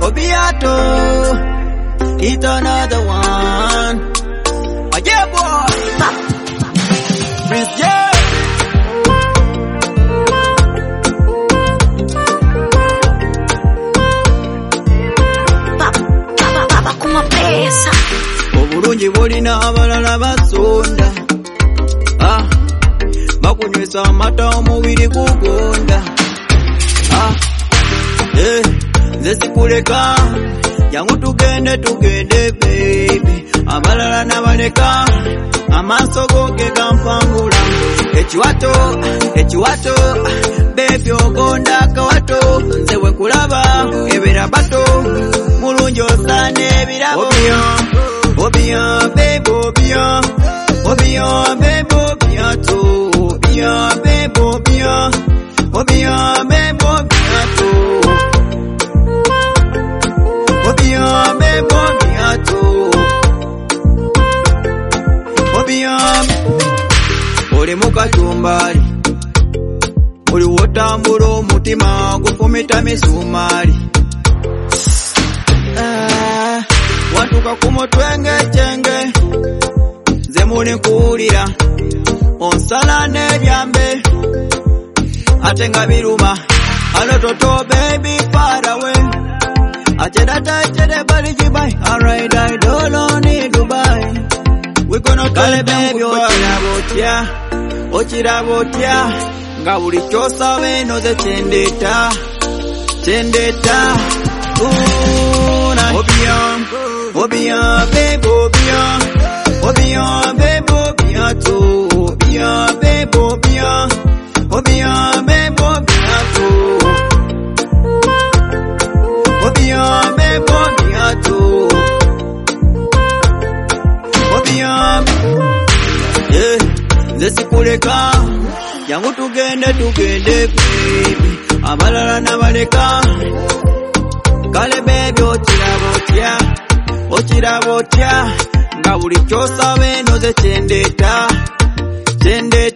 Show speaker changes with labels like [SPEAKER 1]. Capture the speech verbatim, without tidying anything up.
[SPEAKER 1] Obiato, it's another one. Oh yeah, boy. Prince J. Obulungi bulina abalala basonda. Ah, bakunywesa amata omubiri gugonda. Ah, eh, nze sikuleka. Jangu tugende tugende baby. Abalala nabaleka. Amaaso goge gampangula. Ekiwato, ekiwato, baby ogonda akawato. Nze wekulaba, ebera bato. Mulungi osane ebirabo. Obiya, baby, obiya. Obiya, baby, obiya too. Obiya, baby, obiya. Obiya, baby, obiya too. Obiya, baby, obiya too. Obiya, oli mukachumbali. Oli wotambula omutima gufumita misumali. Ah, watuka kumutwenge chenge. Zemuli nkuulira. Onsala nebyambe. Atenga biruma. Alo toto baby far away. Achedata echede bali jibai. Alright I don't need Dubai. We gonna kale baby ochira botia. Ochira botia. Nga buli kyosabe noze chendeta. Chendeta. Ooh, na Obiya. Obiya baby obiya. Obiya baby obiya too. Obiya baby obiya. Obiya baby obiya too. Obiya baby obiya too. Obiya. Yeah, nze sikuleka. Jangu tugende tugende baby. Abalala nabaleka. Kale baby ochira botia. Ochira botia. Nga buli kyosabe noze chendeta. Chendeta.